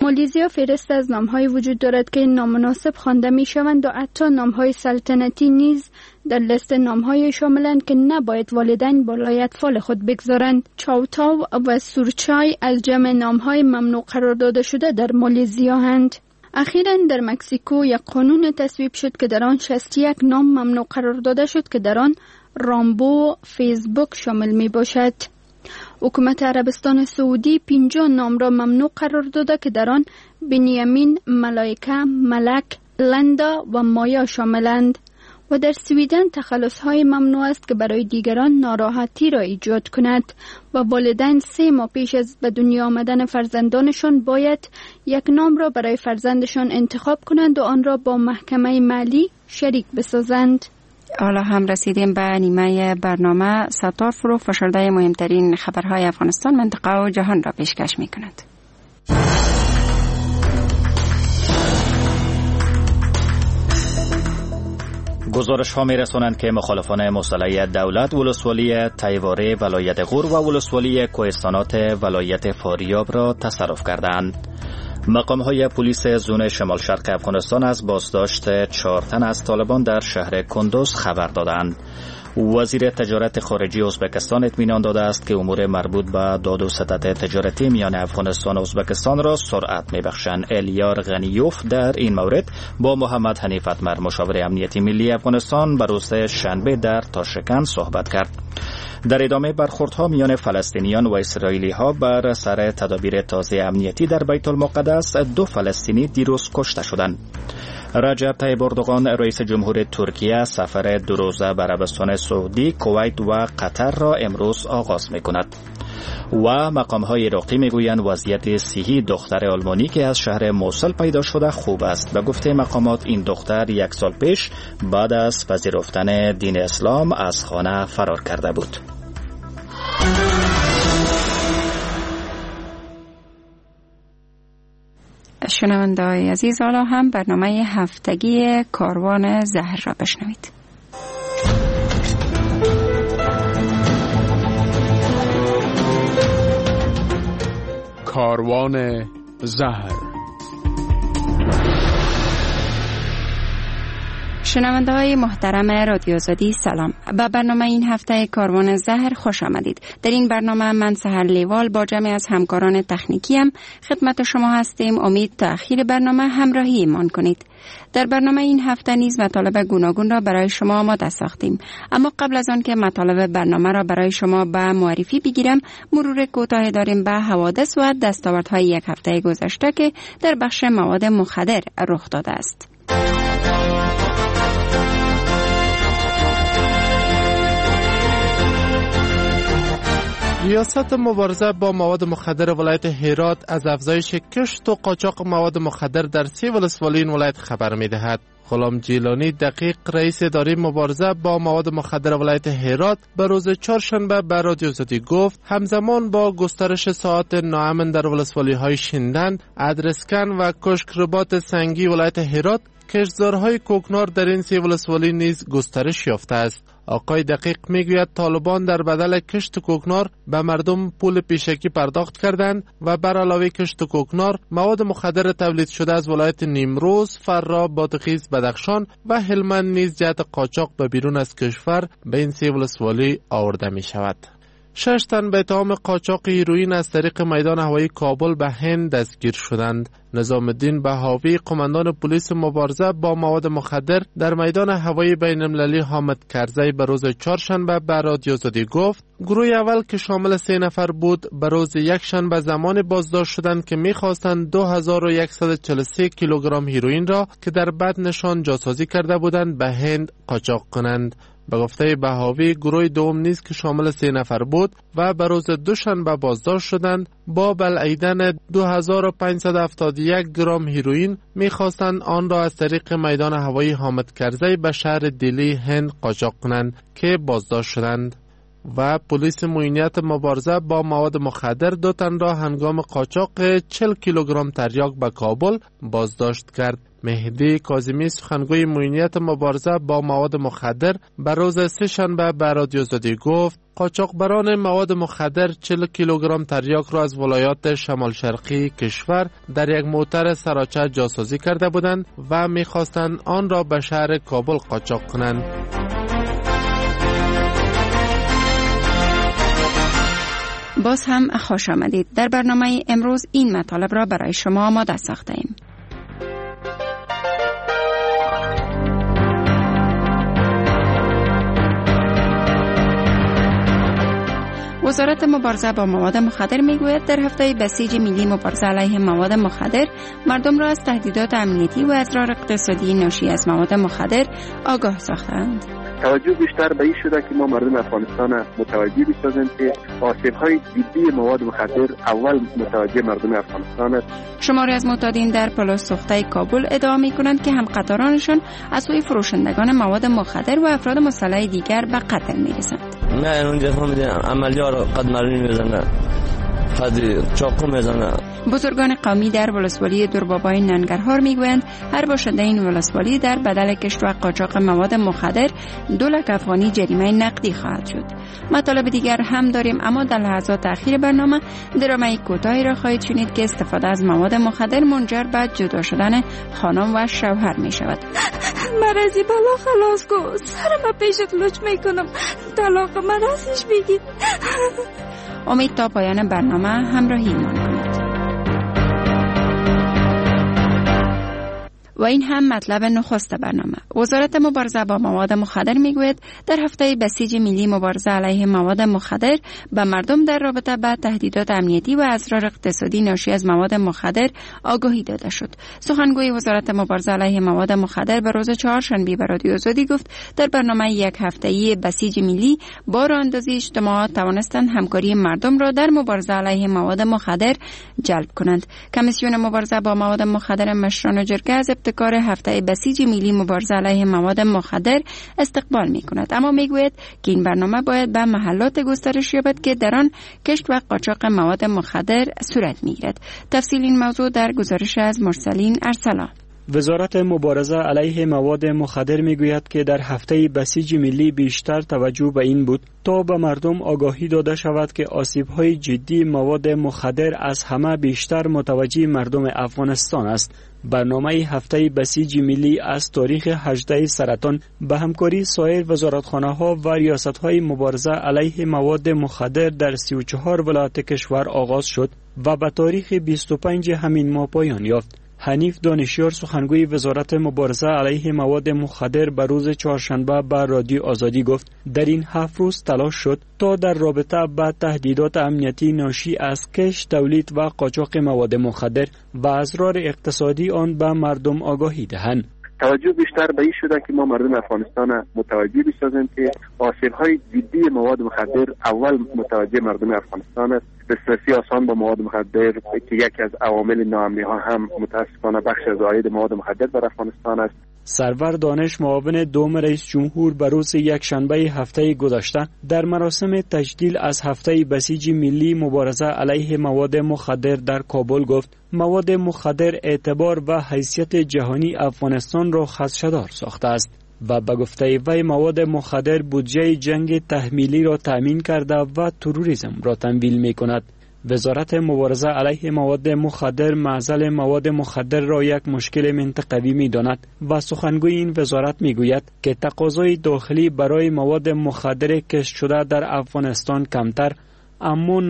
مالزیا فهرست از نام‌های وجود دارد که نامناسب خوانده می‌شوند و حتی نام‌های سلطنتی نیز در لیست نام‌های شاملند که نباید والدین بالای اطفال خود بگذارند. چاوتاو و سورچای از جمع نام‌های ممنوع قرار داده شده در مالزیا هستند. اخیراً در مکزیکو یک قانون تصویب شد که در آن 61 نام ممنوع قرار داده شد که در آن رامبو فیسبوک شامل می باشد. حکومت عربستان سعودی 50 نام را ممنوع قرار داده که در آن بنیامین، ملائکه، ملک، لندا و مایا شاملند. و در سویدن تخلص‌های ممنوع است که برای دیگران ناراحتی را ایجاد کند و والدین 3 ماه پیش از به دنیا آمدن فرزندانشان باید یک نام را برای فرزندشان انتخاب کنند و آن را با محکمه مالی شریک بسازند. حالا هم رسیدیم به نیمه برنامه. ستار فروغ فشرده مهمترین خبرهای افغانستان، منطقه و جهان را پیشکش می کند. گزارش ها می رسانند که مخالفان مسلح دولت ولسوالی تیواره ولایت غور و ولسوالی کوهستانات ولایت فاریاب را تصرف کردند. مقام های پلیس زون شمال شرق افغانستان از بازداشت 4 تن از طالبان در شهر کندوز خبر دادند. وزیر تجارت خارجی ازبکستان اطمینان داده است که امور مربوط به داد و ستد تجارتی میان افغانستان و ازبکستان را سرعت میبخشند. الیار غنیوف در این مورد با محمد حنیف اتمر مشاور امنیتی ملی افغانستان به روز شنبه در تاشکند صحبت کرد. در ادامه برخوردها میان فلسطینیان و اسرائیلی ها بر سر تدابیر تازه امنیتی در بیت المقدس 2 فلسطینی دیروز کشته شدند. رجب طیب اردوغان رئیس جمهور ترکیه سفر 2 روزه به عربستان سعودی، کویت و قطر را امروز آغاز می‌کند. و مقام‌های عراقی میگویند وضعیت صحی دختر آلمانی که از شهر موصل پیدا شده خوب است. به گفته مقامات این دختر 1 سال پیش بعد از پذیرفتن دین اسلام از خانه فرار کرده بود. شنونده‌های عزیز، حالا هم برنامه هفتگی کاروان زهر را بشنوید. کاروان زهر. شنونده های محترم رادیو آزادی سلام. به برنامه این هفته کاروان زهر خوش آمدید. در این برنامه من سحر لیوال با جمع از همکاران تکنیکی هم خدمت شما هستیم. امید تا اخیر برنامه همراهی ایمان کنید. در برنامه این هفته نیز مطالب گوناگون را برای شما آماده ساختیم. اما قبل از آن که مطالب برنامه را برای شما به معرفی بگیرم، مرور کوتاه داریم به حوادث و دستاوردهای یک هفته گذشته که در بخش مواد مخدر رخ داده است. ریاست مبارزه با مواد مخدر ولایت هرات از افزایش کشت و قاچاق مواد مخدر در 3 ولسوالی این ولایت خبر می‌دهد. غلام جیلانی دقیق رئیس اداره مبارزه با مواد مخدر ولایت هرات به روز چهارشنبه به رادیو آزادی گفت همزمان با گسترش ساعات ناامن در ولسوالی‌های شیندن، ادرسکن و کشک رباط سنگی ولایت هرات، کشتزارهای کوکنار در این 3 ولسوالی نیز گسترش یافته است. آقای دقیق میگوید طالبان در بدل کشت کوکنار به مردم پول پیشکی پرداخت کردند و بر علاوه کشت کوکنار مواد مخدر تولید شده از ولایت نیمروز، فرا، بادغیس، بدخشان و هلمند نیز جهت قاچاق به بیرون از کشور به این 3 ولسوالی آورده می شود. 6 تن به اتهام قاچاق هیروئین از طریق میدان هوایی کابل به هند دستگیر شدند. نظام الدین بهاوی قماندان پلیس مبارزه با مواد مخدر در میدان هوایی بین المللی حامد کرزی به روز چهارشنبه به رادیو آزادی گفت گروه اول که شامل 3 نفر بود به روز یکشنبه زمان بازداشت شدند که می‌خواستند 2143 کیلوگرم هیروئین را که در بدنشان جاسازی کرده بودند به هند قاچاق کنند. به گفته بهاوی گروه دوم نیز که شامل 3 نفر بود و به روز دوشنبه بازداشت شدند با بلعیدن 2571 گرم هیروئین می‌خواستند آن را از طریق میدان هوایی حامد کرزی به شهر دلی هند قاچاق کنند که بازداشت شدند. و پلیس معینیت مبارزه با مواد مخدر 2 تن را هنگام قاچاق 40 کیلوگرم تریاک به کابل بازداشت کرد. مهدی کاظمی سخنگوی معینیت مبارزه با مواد مخدر بر روز سه‌شنبه به رادیو آزادی گفت قاچاقبران مواد مخدر 40 کیلوگرم تریاک را از ولایات شمال شرقی کشور در یک موتر سراچه جاسازی کرده بودند و می‌خواستند آن را به شهر کابل قاچاق کنند. باز هم خوش آمدید. در برنامه امروز این مطالب را برای شما آماده ساخته‌ایم. وزارت مبارزه با مواد مخدر میگوید در هفته بسیج ملی مبارزه علیه مواد مخدر مردم را از تهدیدات امنیتی و اضرار اقتصادی ناشی از مواد مخدر آگاه ساختند. توجه بیشتر به این شده که ما مردم افغانستان متوجه بسازیم که آسیب‌های جدی مواد مخدر اول متوجه مردم افغانستان است. شماری از معتادین در پلاس سوخته کابل ادعا می‌کنند که همقطارانشان از سوی فروشندگان مواد مخدر و افراد مسلح دیگر به قتل می‌رسند. نه اونجا فهمیدن عملیات قد مرمی میزنن، قد چاقو میزنن. بزرگان قومی در ولسوالی دربابای ننگرهار میگویند هر باشنده این ولسوالی در بدل کشت و قاچاق مواد مخدر 2 لک افغانی جریمه نقدی خواهد شد. مطالب دیگر هم داریم، اما در لحظات اخیر برنامه درامه کوتاهی را خواهید شنید که استفاده از مواد مخدر منجر به جدا شدن خانم و شوهر می شود. مرزی بلا خلاص کو، سرم پیشت لچ میکنم، طلاق مرزش بگید. امید تا پایان برنامه همراهی من کنید. و این هم مطلب نخست برنامه. وزارت مبارزه با مواد مخدر میگوید در هفته بسیج ملی مبارزه علیه مواد مخدر به مردم در رابطه با تهدیدات امنیتی و اضرار اقتصادی ناشی از مواد مخدر آگاهی داده شد. سخنگوی وزارت مبارزه علیه مواد مخدر به روز چهارشنبه به رادیو آزادی گفت در برنامه یک هفته‌ای بسیج ملی با راه‌اندازی اجتماعات توانستند همکاری مردم را در مبارزه علیه مواد مخدر جلب کنند. کمیسیون مبارزه با مواد مخدر مشران جرگه از کار هفته بسیج ملی مبارزه علیه مواد مخدر استقبال می کند، اما می گوید که این برنامه باید به محلات گسترش یابد که در آن کشت و قاچاق مواد مخدر صورت می گیرد. تفصیل این موضوع در گزارش از مرسلین ارسلا. وزارت مبارزه علیه مواد مخدر میگوید که در هفته بسیج ملی بیشتر توجه به این بود تا به مردم آگاهی داده شود که آسیب‌های جدی مواد مخدر از همه بیشتر متوجه مردم افغانستان است. برنامه هفته بسیج ملی از تاریخ 18 سرطان به همکاری سایر وزارتخانه‌ها و ریاست‌های مبارزه علیه مواد مخدر در 34 ولایت کشور آغاز شد و به تاریخ 25 همین ماه پایان یافت. حنیف دانشیار سخنگوی وزارت مبارزه علیه مواد مخدر به روز چهارشنبه به رادیو آزادی گفت در این 7 روز تلاش شد تا در رابطه با تهدیدات امنیتی ناشی از کشت، تولید و قاچاق مواد مخدر و اضرار اقتصادی آن به مردم آگاهی دهند. توجه بیشتر به این شده که ما مردم افغانستان متوجه بسازیم که آسیب‌های جدی مواد مخدر اول متوجه مردم افغانستان است. دسترسی آسان با مواد مخدر که یکی از عوامل ناامنی‌ها هم متاسفانه بخش از عاید مواد مخدر در افغانستان است. سرور دانش معاون دوم رئیس جمهور به روز یکشنبه هفته گذشته در مراسم تجلیل از هفته بسیج ملی مبارزه علیه مواد مخدر در کابل گفت مواد مخدر اعتبار و حیثیت جهانی افغانستان را خدشه‌دار ساخته است و به گفته وی مواد مخدر بودجه جنگ تحمیلی را تأمین کرده و تروریسم را تمویل می کند. وزارت مبارزه علیه مواد مخدر معضل مواد مخدر را یک مشکل منطقوی می داند و سخنگوی این وزارت می گوید که تقاضای داخلی برای مواد مخدر کشت شده در افغانستان کمتر، اما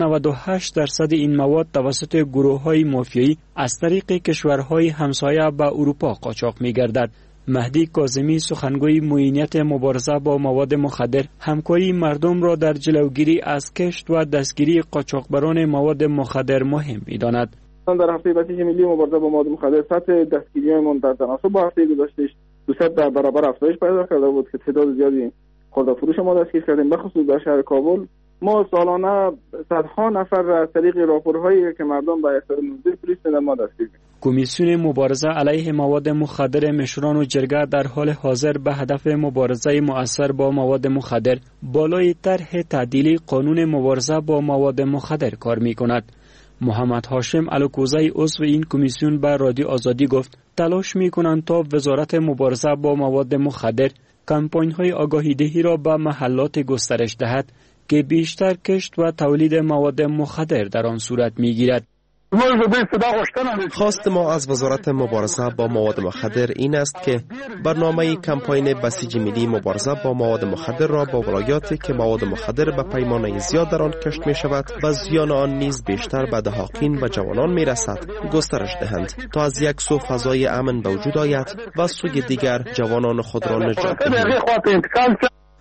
98% این مواد توسط گروه‌های مافیایی از طریق کشورهای همسایه به اروپا قاچاق می گردد. مهدی کاظمی سخنگوی معینیت مبارزه با مواد مخدر همکاری مردم را در جلوگیری از کشت و دستگیری قاچاقبران مواد مخدر مهم می‌داند. در هفته بسیج ملی مبارزه با مواد مخدر سطح دستگیری‌مان در تناسب با هفته گذشته 200 برابر افزایش پیدا کرده بود که تعداد زیادی خورده‌فروش ما دستگیر کردیم، بخصوص در شهر کابل ما سالانه صدها نفر را از طریق راپورهایی که مردم به اختیار نوزده پلیس میدن ما دستگیر می‌کنیم. کمیسیون مبارزه علیه مواد مخدر مشران و جرگه در حال حاضر به هدف مبارزه مؤثر با مواد مخدر بالای طرح تعدیلی قانون مبارزه با مواد مخدر کار می‌کند. محمد هاشم الکوزی عضو این کمیسیون به رادیو آزادی گفت تلاش می‌کنند تا وزارت مبارزه با مواد مخدر کمپاین‌های آگاهی‌دهی را به محلات گسترش دهد که بیشتر کشت و تولید مواد مخدر در آن صورت می‌گیرد. خواست ما از وزارت مبارزه با مواد مخدر این است که برنامه کمپاین بسیج ملی مبارزه با مواد مخدر را با ولایاتی که مواد مخدر به پیمانه زیاد در آن کشت می شود و زیان آن نیز بیشتر به دهاقین و جوانان می رسد گسترش دهند تا از یک سو فضای امن به وجود آید و سوی دیگر جوانان خود را نجات دهند.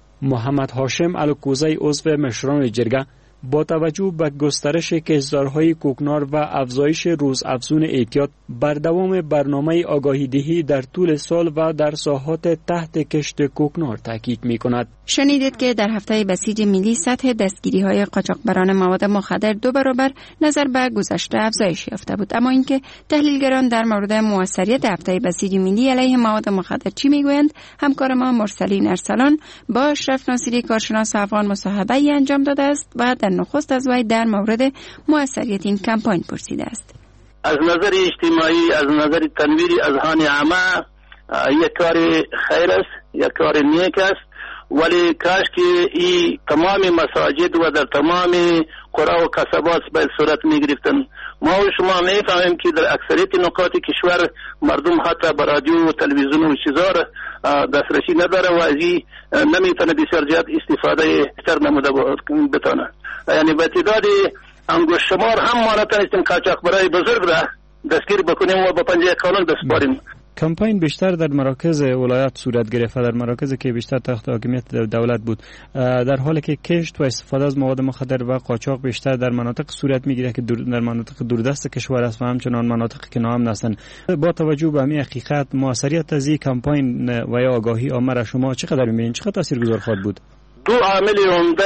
محمد هاشم الکوزی عضو مشران جرگه با توجه به گسترش کشدارهای کوکنار و افزایش روزافزون اعتیاد بر دوام برنامه آگاهی‌دهی در طول سال و در ساحات تحت کشت کوکنار تاکید می‌کند. شنیدید که در هفته بسیج ملی سطح دستگیری‌های قاچاقبران مواد مخدر 2 برابر نظر به گذشته افزایش یافته بود، اما اینکه تحلیلگران در مورد موثریت هفته بسیج ملی علیه مواد مخدر چی میگویند، همکار ما مرسلین ارسلان با اشرف ناصری کارشناس افغان مصاحبه‌ای انجام داده است و در نخست از وی در مورد موثریت این کمپاین پرسیده است. از نظر اجتماعی، از نظر تنویر اذهان عامه یک کار خیر است، یک کار نیک است، ولی کاش که این تمام مساجد و در تمام قرى و قصبات باید صورت می گرفتن. ما و شما می فهمیم که در اکثریت نقاط کشور مردم حتی به رادیو و تلویزیون و چیزا دسترسی نداره و ازی نمیتونه بسیار زیاد استفاده بیشتر نموده بتونه. یعنی به تعداد انگشت شمار هم ما نتونستیم قاچاقبرای بزرگ را دستگیر بکنیم و به پنجه قانون بسپاریم. کمپاین بیشتر در مراکز ولایت صورت گرفت، در مراکزی که بیشتر تحت حاکمیت دولت بود، در حالی که کشت و استفاده از مواد مخدر و قاچاق بیشتر در مناطق صورت میگیره که در مناطق دوردست کشور است و همچنان مناطقی که ناامن هستند. با توجه به همین حقیقت موثریت از این کمپاین و یا آگاهی عامه را شما چقدر می‌بینید؟ چقدر تاثیرگذار خواهد بود؟ دو عامل عمده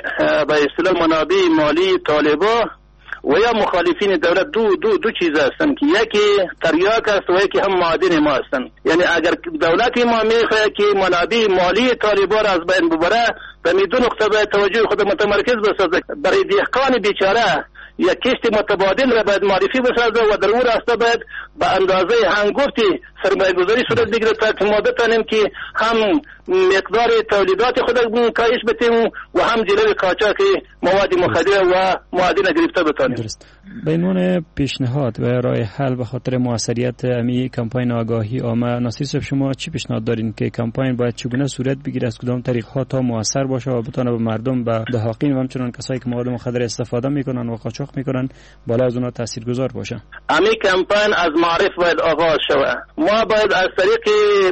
به اصطلاح منابع مالی طالبا و یا مخالفین دولت دو چیز هستند که یکی تریاک است و یکی هم معادن ما هستند. یعنی اگر دولت ما میخواد که منابع مالی طالبا را از بین ببره به می دو نقطه به توجه خود متمرکز بسازه. برای دهقان بیچاره یک کشت متبادل را باید معرفی بسازه و در اون راسته باید به اندازه هنگفتی سرمایه گذاری صورت بگیره تا ما بتانیم که هم مقدار تولیدات خود کاهش بدیم و هم جلوی قاچاق مواد مخدر و معادن گرفته بتانیم. درست. به عنوان پیشنهاد و راه حل به خاطر موثریت امی کمپاین آگاهی عامه، ناصر صاحب شما چی پیشنهاد دارین که کمپاین باید چگونه صورت بگیره، از کدام طریق ها تا موثر باشه و بتونه به مردم، به دهاقین و همچنان کسایی که مواد مخدر استفاده میکنن و قاچاق میکنن بالا از اونها تاثیرگذار باشه؟ امی کمپاین از معرف باید آغاز شود. ما باید از طریق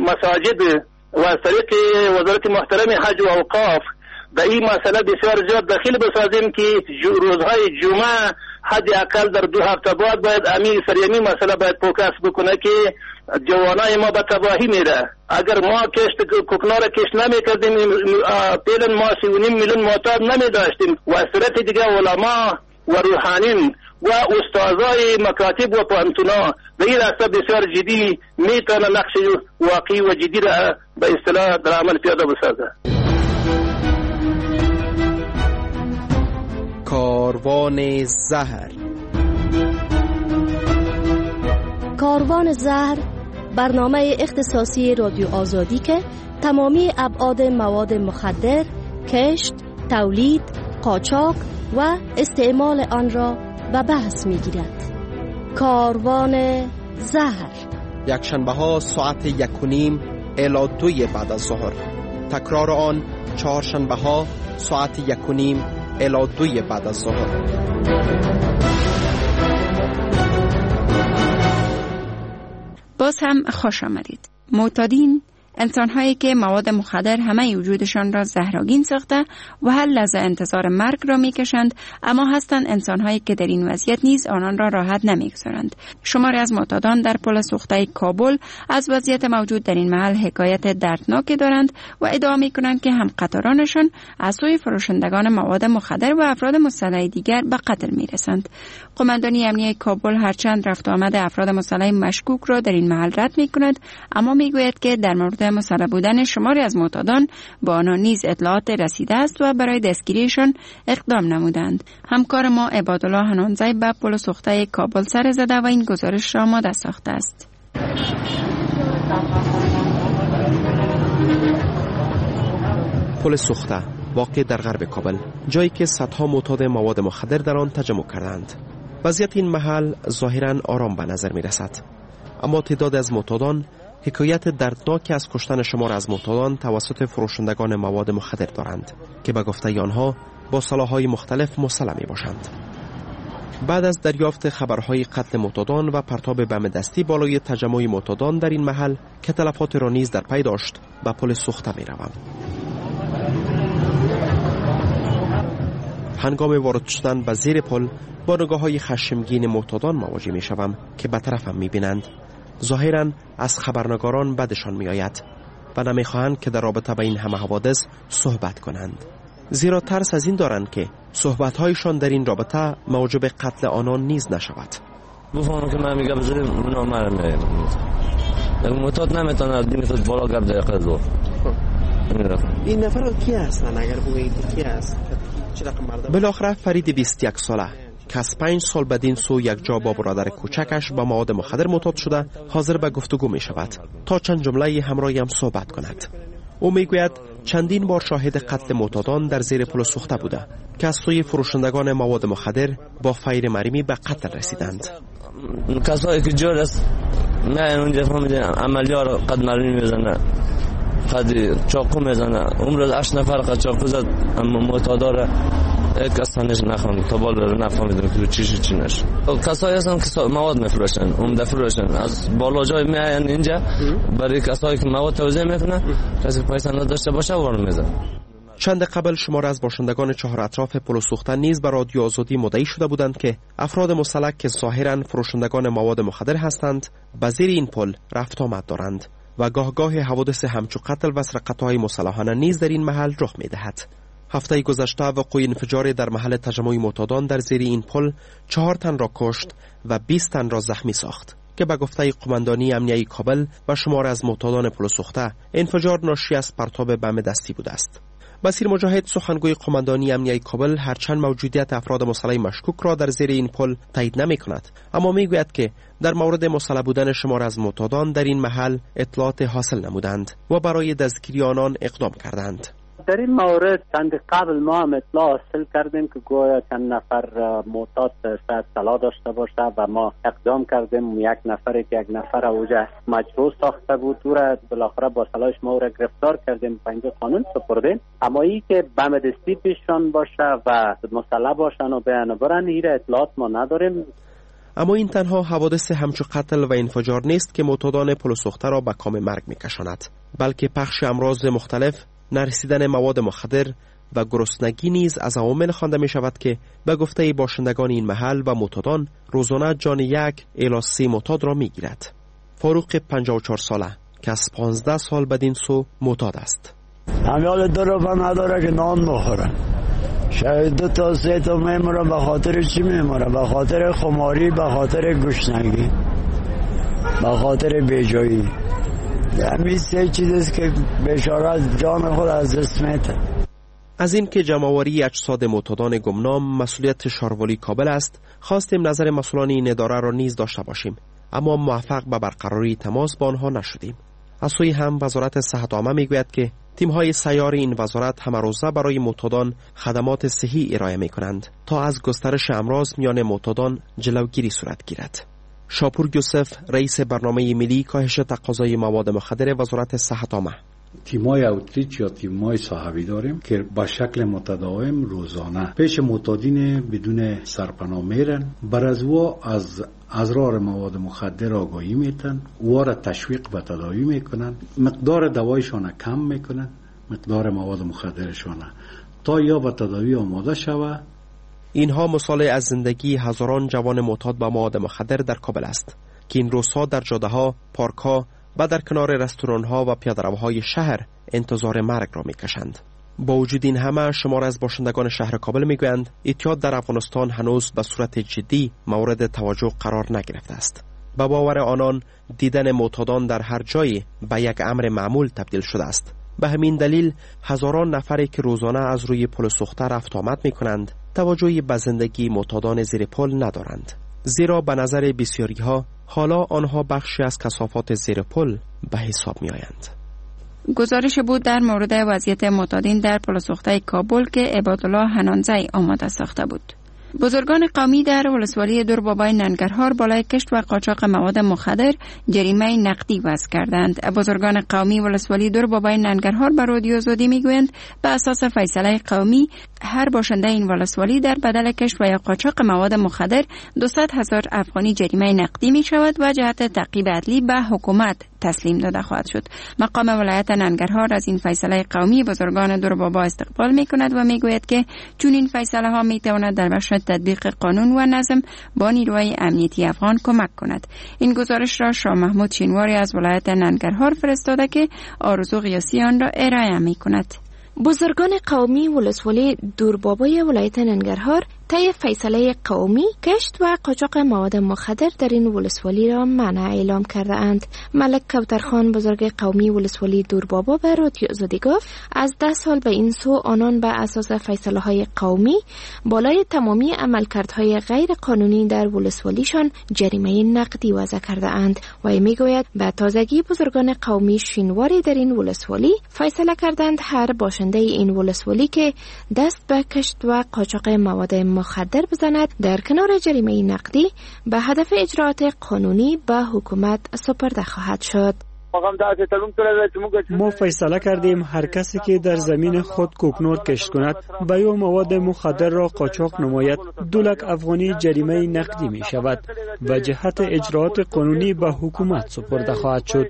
مساجد و از طریق وزارت محترم حج و اوقاف به این مسئله بسیار زیاد دخیل بسازیم که روزهای جمعه حد اقل در 2 هفته بعد باید سریمی مسئله باید فوکس بکنه که جوانای ما به تباهی میره. اگر ما کشت کوکنار کشت نمی کردیم پیلن ما 3.5 میلیون معتاد نمی داشتیم و از طرف دیگه علما و روحانین و استادای مکاتب و پانتونا به این راسته بسیار جدی میتونه نقش واقعی و جدی را به اصطلاح در عمل پیاده بسازه. کاروان زهر. کاروان زهر برنامه اختصاصی رادیو آزادی که تمامی ابعاد مواد مخدر، کشت، تولید، قاچاق و استعمال آن را به بحث می‌گیرد. کاروان زهر یکشنبه ها ساعت 1:30 الی 2 بعد از ظهر. تکرار آن چهارشنبه ها ساعت 1:30 الی 2 بعد از ظهر. باز هم خوش آمدید. معتادین انسان‌هایی که مواد مخدر همه وجودشان را زهرآگین ساخته و هر لحظه انتظار مرگ را می‌کشند، اما هستند انسان‌هایی که در این وضعیت نیز آنان را راحت نمی‌گذارند. شماری از معتادان در پل سوخته کابل از وضعیت موجود در این محل حکایت دردناکی دارند و ادعا می‌کنند که هم قطارانشان از سوی فروشندگان مواد مخدر و افراد مسلح دیگر به قتل می‌رسند. قماندانی امنیه کابل هرچند رفت آمد افراد مسلح مشکوک را در این محل رد می‌کند، اما می‌گوید که در مورد مسلح بودن شماری از معتادان با آنها نیز اطلاعات رسیده است و برای دستگیریشان اقدام نمودند. همکار ما عبادالله حنانزی به پل سوخته کابل سر زده و این گزارش را آماده ساخته است. پل سوخته واقع در غرب کابل، جایی که صدها معتاد مواد مخدر در آن تجمع کردند. وضعیت این محل ظاهراً آرام به نظر می رسد، اما تعداد از معتادان حکایت دردناکی از کشتن شمار از معتادان توسط فروشندگان مواد مخدر دارند که به گفته آنها با سلاح‌های مختلف مسلح می باشند. بعد از دریافت خبرهای قتل معتادان و پرتاب بم دستی بالای تجمع معتادان در این محل که تلفات را نیز در پی داشت، به پل سوخته می روم. هنگام وارد شدن به زیر پل با نگاه‌های خشمگین معتادان مواجه می شوم که به طرفم می بینند. ظاهراً از خبرنگاران بدشان می آید و نمی خواهند که در رابطه با این همه حوادث صحبت کنند، زیرا ترس از این دارند که صحبت‌هایشان در این رابطه موجب قتل آنان نیز نشود. بفهمم که من میگم بزنیم اونا مرمه معتاد نمیتونه دینت بالا گرد دقیقه دو. این نفر کی هستن؟ اگر بگویید کی هست؟ بالاخره فرید 21 ساله که از 5 سال بدین سو یک جا با برادر کوچکش با مواد مخدر معتاد شده حاضر به گفتگو می شود تا چند جمله همراهی هم صحبت کند. او می گوید چندین بار شاهد قتل معتادان در زیر پل سوخته بوده که از سوی فروشندگان مواد مخدر با فیر مریمی به قتل رسیدند. کسایی که جور است نه اونجا فهمیدن عملیات قد مرمی میزنه، قد چاقو میزنه. عمر 8 نفر قد چاقو زد، اما معتادا یک اصلش نخوام تا بالا رو نفهمیدم که چی نش. کسایی هستن که مواد میفروشن، عمده فروشن، از بالا جای میاین اینجا برای کسایی که مواد توزیع میکنن، کسی پیسه نداشته باشه وارد میزنه. چند قبل شمار از باشندگان چهار اطراف پل سوخته نیز به رادیو آزادی مدعی شده بودند که افراد مسلح که ظاهراً فروشندگان مواد مخدر هستند به زیر این پل رفت آمد دارند و گاه حوادث همچو قتل و سرقت‌های مسلحانه نیز در این محل رخ می‌دهد. هفته گذشته وقوع انفجار در محل تجمع معتادان در زیر این پل 4 تن را کشت و 20 تن را زخمی ساخت که به گفته قماندانی امنیه کابل و شمار از معتادان پل سوخته انفجار ناشی از پرتاب بم دستی بوده است. بصیر مجاهد سخنگوی قماندانی امنیه کابل هرچند موجودیت افراد مسلح مشکوک را در زیر این پل تایید نمی کند، اما می گوید که در مورد مسلح بودن شمار از معتادان در این محل اطلاعات حاصل نمودند و برای دستگیری آنان اقدام کردند. در این مورد چند قبل ما هم اطلاع حاصل کردیم که گویا چند نفر معتاد شاید سلاح داشته باشه و ما اقدام کردیم. یک نفری که یک نفر اوجه مجروح ساخته بود او را بالاخره با سلاحش ما او را گرفتار کردیم، پنج قانون سپردیم. اما ای که بم دستی پیششان باشه و مسلح باشن و بیان برن این اطلاعات ما نداریم. اما این تنها حوادث همچو قتل و انفجار نیست که معتادان پل سوخته را به کام مرگ میکشاند، بلکه پخش امراض مختلف، نرسیدن مواد مخدر و گرسنگی نیز از عوامل خوانده می شود که به گفته باشندگان این محل و معتادان روزانه جان 1 الی 3 معتاد را می گیرد. فاروق 54 ساله که از 15 سال بدین سو معتاد است. امیال 2 روزه نداره که نان بخوره. شاید 2 تا 3 تا میموره. به خاطر چی میموره؟ به خاطر خماری، به خاطر گشنگی، به خاطر بیجایی. همین 3 چیز است که بشارت جان خود از دست میده. از این که جمع‌آوری اجساد معتادان گمنام مسئولیت شاروالی کابل است، خواستیم نظر مسئولان این اداره را نیز داشته باشیم، اما موفق به برقراری تماس با آنها نشدیم. از سوی هم وزارت صحت عامه میگوید که تیم‌های سیار این وزارت همه روزه برای معتادان خدمات صحی ارائه می‌کنند تا از گسترش امراض میان معتادان جلوگیری صورت گیرد. شاپور یوسف رئیس برنامه ملی کاهش تقاضای مواد مخدر وزارت صحت عامه: تیمای اوتریچ یا تیمای صاحبی داریم که با شکل متداوم روزانه پیش معتادین بدون سرپناه میرن، بر از او از ازرار مواد مخدر آگاهی میتن، او را تشویق به تداوی میکنن، مقدار دوایشان کم میکنن، مقدار مواد مخدرشان تا یا به تداوی آماده شوه. اینها مثال از زندگی هزاران جوان معتاد به مواد مخدر در کابل است که این روزها در جاده‌ها، پارک‌ها و در کنار رستوران‌ها و پیاده‌روهای شهر انتظار مرگ را میکشند. با وجود این همه شمار از باشندگان شهر کابل میگویند اعتیاد در افغانستان هنوز به صورت جدی مورد توجه قرار نگرفته است. به باور آنان دیدن معتادان در هر جایی به یک امر معمول تبدیل شده است. به همین دلیل هزاران نفری که روزانه از روی پل سوخته رفت آمد میکنند توجهی به زندگی معتادان زیر پل ندارند، زیرا به نظر بسیاری ها حالا آنها بخشی از کثافات زیر پل به حساب می آیند. گزارش بود در مورد وضعیت معتادین در پل سوخته کابل که عبادالله حنانزی آماده ساخته بود. بزرگان قومی در ولسوالی دوربابای ننگرهار بالای کشت و قاچاق مواد مخدر جریمه نقدی وضع کردند. بزرگان قومی ولسوالی دوربابای ننگرهار به رادیو آزادی میگویند به اساس فیصله قومی هر باشنده این ولسوالی در بدل کشت و یا قاچاق مواد مخدر 200,000 افغانی جریمه نقدی می شود و جهت تعقیب عدلی به حکومت تسلیم داده خواهد شد. مقام ولایت ننگرهار از این فیصله قومی بزرگان دوربابا استقبال می کند و می گوید که چون این فیصله ها می تواند در بخش تطبیق قانون و نظم با نیروهای امنیتی افغان کمک کند. این گزارش را شاه محمود شینواری از ولایت ننگرهار فرستاده که آرزو قیاسی آن را ارائه می کند. بزرگان قومی ولسوالی دوربابای ولایت ننگرهار طی فیصله قومی کشت و قاچاق مواد مخدر در این ولسوالی را منع اعلام کرده اند. ملک کوثرخان بزرگ قومی ولسوالی دوربابا به رادیو آزادی گفت از 10 سال به این سو آنان به اساس فیصله های قومی بالای تمامی عملکردهای غیر قانونی در ولسوالیشان جریمه نقدی وضع کرده اند و میگوید به تازگی بزرگان قومی شینواری در این ولسوالی فیصله کردند هر باشنده این ولسوالی که دست به کشت و قاچاق مواد مخدر بزند در کنار جریمه نقدی به هدف اجراعات قانونی به حکومت سپرده خواهد شد. ما فیصله کردیم هر کسی که در زمین خود کوکنور کشت کند و یا مواد مخدر را قاچاق نماید 2 لک افغانی جریمه نقدی می شود و جهت اجراعات قانونی به حکومت سپرده خواهد شد.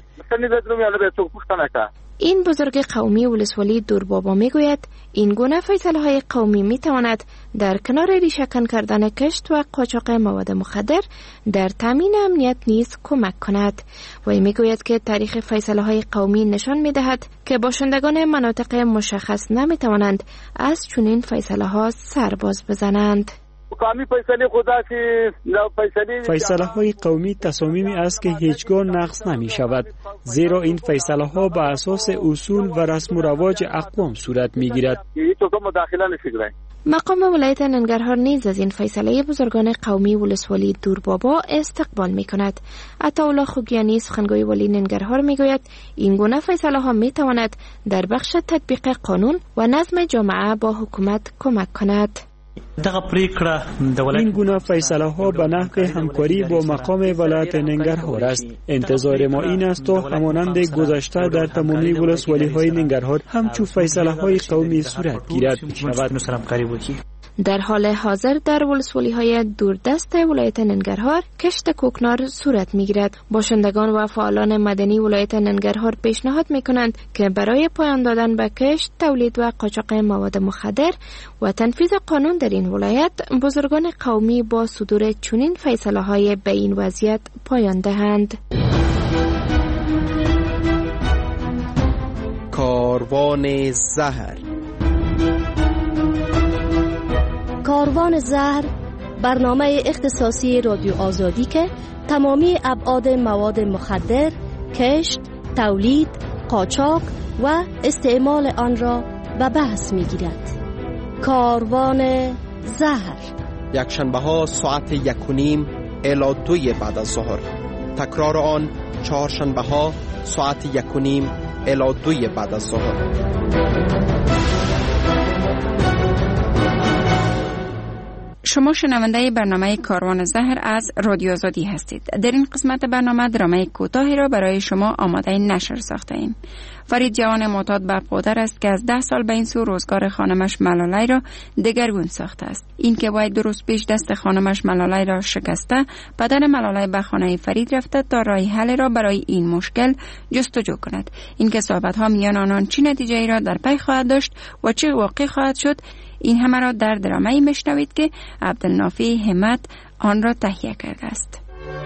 این بزرگ قومی ولسوالی دوربابا میگوید این گونه فیصله های قومی می تواند در کنار ریشه‌کن کردن کشت و قاچاق مواد مخدر در تامین امنیت نیز کمک کند و میگوید که تاریخ فیصله های قومی نشان می دهد که باشندگان مناطق مشخص نمی توانند از چنین فیصله ها سرباز بزنند. فیصله های قومی تصامیمی است که هیچگاه نقض نمی شود، زیرا این فیصله ها به اساس اصول و رسم و رواج اقوام صورت می گیرد. مقام ولایت ننگرهار نیز از این فیصله بزرگان قومی ولسوالی دوربابا استقبال می کند. عطاالله خوگیانی سخنگوی ولی ننگرهار می گوید این گونه فیصله ها می تواند در بخش تطبیق قانون و نظم جامعه با حکومت کمک کند. این گونه فیصله ها به نحو همکاری با مقام ولایت ننگرهار است. انتظار ما این است تا همانند گذشته در تمامی ولسوالی های ننگرهار همچون فیصله های قومی صورت گیرد شود. در حال حاضر در ولسوالی های دوردست ولایت ننگرهار کشت کوکنار صورت می گیرد. باشندگان و فعالان مدنی ولایت ننگرهار پیشنهاد می کنند که برای پایان دادن به کشت، تولید و قاچاق مواد مخدر و تنفیذ قانون در این ولایت بزرگان قومی با صدور چنین فیصله های به این وضعیت پایان دهند. کاروان زهر. کاروان زهر برنامه اختصاصی رادیو آزادی که تمامی ابعاد مواد مخدر، کشت، تولید، قاچاق و استعمال آن را به بحث می‌گیرد. کاروان زهر یکشنبه ها ساعت 1:30 الی 2 بعد از ظهر. تکرار آن چهارشنبه ها ساعت 1:30 الی 2 بعد از ظهر. شما شنونده برنامه کاروان زهر از رادیو آزادی هستید. در این قسمت برنامه درامه کوتاهی را برای شما آماده نشر ساخته ایم. فرید جوان معتاد به پادر است که از 10 سال به این سو روزگار خانمش ملالای را دگرگون ساخته است. این که باید 2 روز پیش دست خانمش ملالای را شکسته، پدر ملالای به خانه فرید رفته تا راه حل را برای این مشکل جستجو کند. این که صحبت ها میان آنان چه نتیجه ای را در پی خواهد داشت و چه واقع خواهد شد، این همه را در درامه‌ای میشنوید که عبدالنافی همت آن را تهیه کرده است.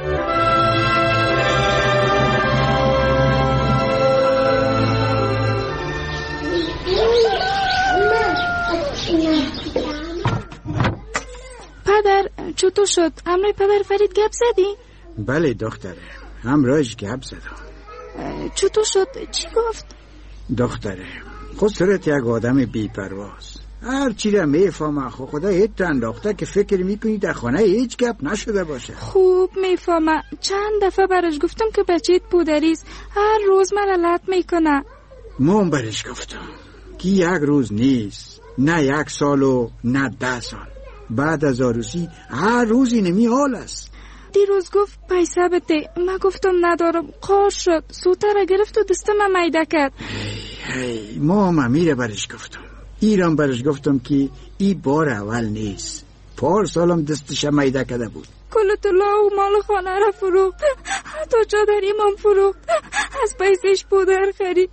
پدر چطور شد؟ همراه پدر فرید گپ زدی؟ بله دختره، همراهش گپ زدم. چطور شد؟ چی گفت؟ دختره خسرت یک آدم بی‌پرواست. هر چی را میفهمه. خدا هیچ انداخته که فکر میکنی در خانه هیچ گپ نشده باشه. خوب میفهمه. چند دفعه برش گفتم که بچه‌ت پودریست، هر روز مرا لط میکنه. من برش گفتم که 1 روز نیست، نه 1 سال و نه 10 سال. بعد از عروسی هر روزی نمی حال است. دیروز گفت پیسه بده، من گفتم ندارم. قار شد، سوتر گرفت و دستم میده کرد. هی ماما میره برش گفتم. ایران برش گفتم که ای بار اول نیست، 4 سالم دستش میده کرده بود. کل طلا و مال خانه را فروخت، حتی چادریم هم فروخت، از پیسش پودر خرید.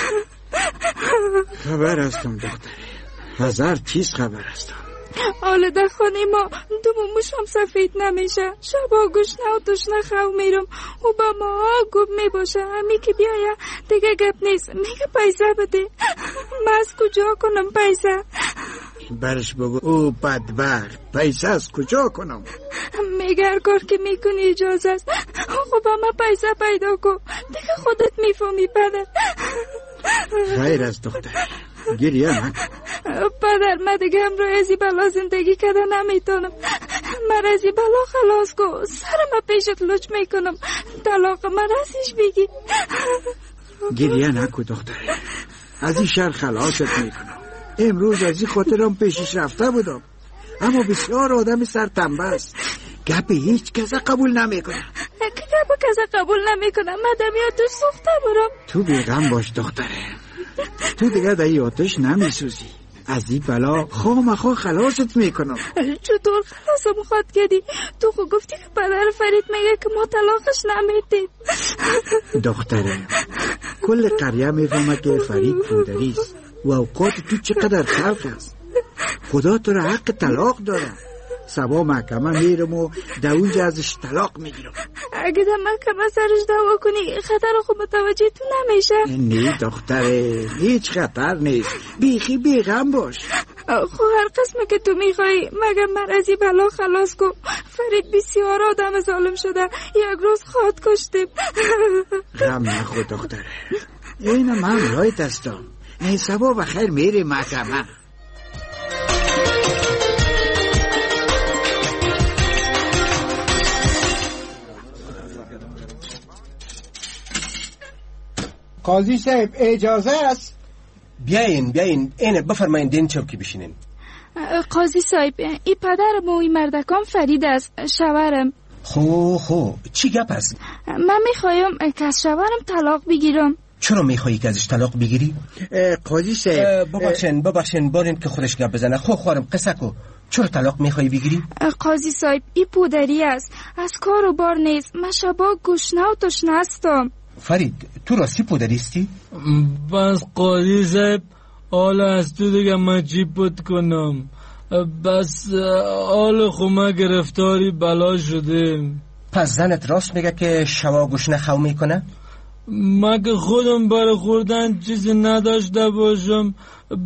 خبر هستم دختره، 1000 چیز خبر هستم. حالا در خانه ما 2 موش هم سفید نمیشه. شبا گشنه و تشنه خو میرم و با ما گوب میباشه. همی که بیایه دیگه گپ نیست، میگه پیسه بده. من از کجا کنم پیسه؟ برش بگو او بدبخت پیسه از کجا کنم؟ میگه هر کار که میکنی اجازه است. خب من پیسه پیدا کن، دیگه خودت میفهمی پدر. خیر از دختر، گریه نکن. پدر من دیگه همراه ازی بلا زندگی کرده نمیتونم. من ازی بلا خلاص کن، سرم پیشت لچ میکنم. طلاق من ازیش بگی. گریه نکن دختر، از این شر خلاصت میکنم. امروز از این خاطرم پیشش رفته بودم، اما بسیار آدم سرتنبه است. گپ هیچ کس قبول نمیکنه. گپ کس قبول نمیکنه. من دمیاتش سوخته برم. تو بیغم باش دختره، تو دیگه در آتش نمیسوزی. از این بلا خواه خلاصت میکنم. چطور خلاصم خواهد کردی؟ تو خود گفتی که پدر فرید میگه که ما طلاقش نمیدیم. دختره کل قریه میفهمه که فرید پودریست و اوقات تو چقدر خلق است. خدا تو را حق طلاق داره. سبا محکمه میرم و در اونجا ازش طلاق میگیرم. اگه در محکمه سرش دعوا کنی خطر خود متوجه تو نمیشه؟ نه دختره، هیچ خطر نیست. بیخی بیغم باش. خب هر قسمه که تو میخوایی، مگر من از این بلا خلاص کن. فرید بسیار آدم ظالم شده، 1 روز خود کشتیم. غم نخور دختره، این من رایت هستم. این سبا بخیر میره محکمه. قاضی صاحب اجازه است؟ بیاین اینه بفرمایین دین چوکی بشینین. قاضی صاحب این پدرم و این مردکان فرید است، شوهرم. خو چی گپ است؟ من میخوایم که از شوهرم طلاق بگیرم. چرا میخوایی که ازش طلاق بگیری؟ قاضی صاحب ببخشین بارین که خودش گپ بزنه. خوارم قصه کو. چرا طلاق میخوایی بگیری؟ قاضی صاحب این پودری است، از کار و بار نیست. من شبا گشنه و تشنه هستم. فرید تو راستی پودریستی؟ بس قاضی صاحب حالا از تو دیگه من چی پود کنم؟ بس حال خو گرفتاری بلا شده. پس زنت راست میگه که شوا گشنه خو میکنه؟ مگه خودم برای خوردن چیزی نداشته باشم؟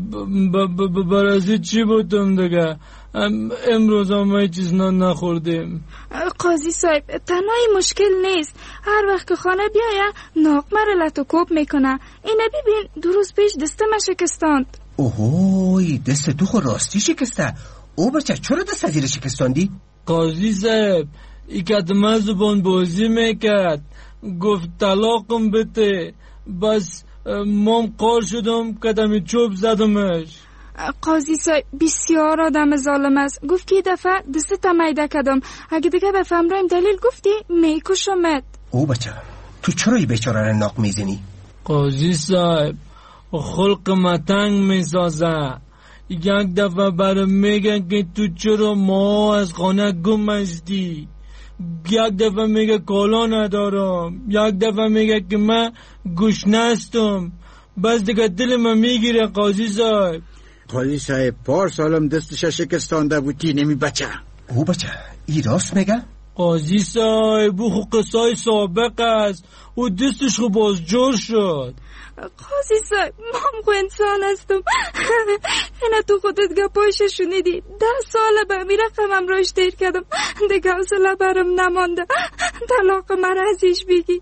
برازی چی بودم دیگه؟ امروز هم چیز نخوردیم. قاضی صاحب تنهایی مشکل نیست. هر وقت که خانه بیایه ناق مرا لط و کوب میکنه. اینه ببین 2 روز پیش دستم شکستاند. اوهوی دست تو خود راستی شکسته؟ او بچه چرا دست زیر شکستاندی؟ قاضی صاحب ای کدمه زبان بازی میکرد، گفت طلاقم بده. بس مام قار شدم کدمی چوب زدمش. قاضی صاحب بسیار آدم ظالم است. گفت که دفعه دست میده کدم، اگه دیگه بفهمرایم دلیل گفتی میکشمت. او بچه تو چرا این بیچاره را ناق میزنی؟ قاضی صاحب خلق متنگ میسازه. یک دفعه برام میگه که تو چرا ما از خانه گم هستی، یک دفعه میگه کالا ندارم، یک دفعه میگه که من گشنه هستم. بس دیگه دل من میگیره قاضی صاحب. قاضی صاحب پارسالم دستش شکستانده بودی نمی بچه. او بچه ای راست میگه؟ قاضی صاحب او قصای سابق است، او دستش خو باز جور شد. قاضی صاحب من خو انسان هستم. اینا تو خودت گپایش شنیدی. 10 ساله به امیر رقمم راش دیر کردم، دیگه حوصله برم نمانده. طلاق مرا ازش بگی.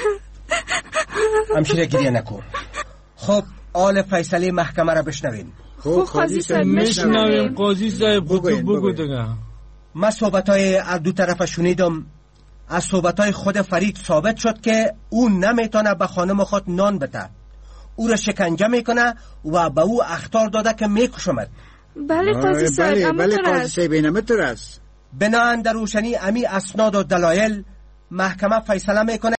همشیره گریه نکن. خب آل فیصله محکمه را بشنوین. خب قاضی صاحب میشنویم. قاضی صاحب بگو دیگه. من صحبتای از دو طرف شنیدم. از صحبتای خود فرید ثابت شد که او نمیتونه به خانم خود نان بده، او را شکنجه میکنه و به او اخطار داده که میکشمد. بله قاضی صاحب. بله قاضی صاحب اینمتر است. بناهن در روشنی امی اسناد و دلایل محکمه فیصله میکنه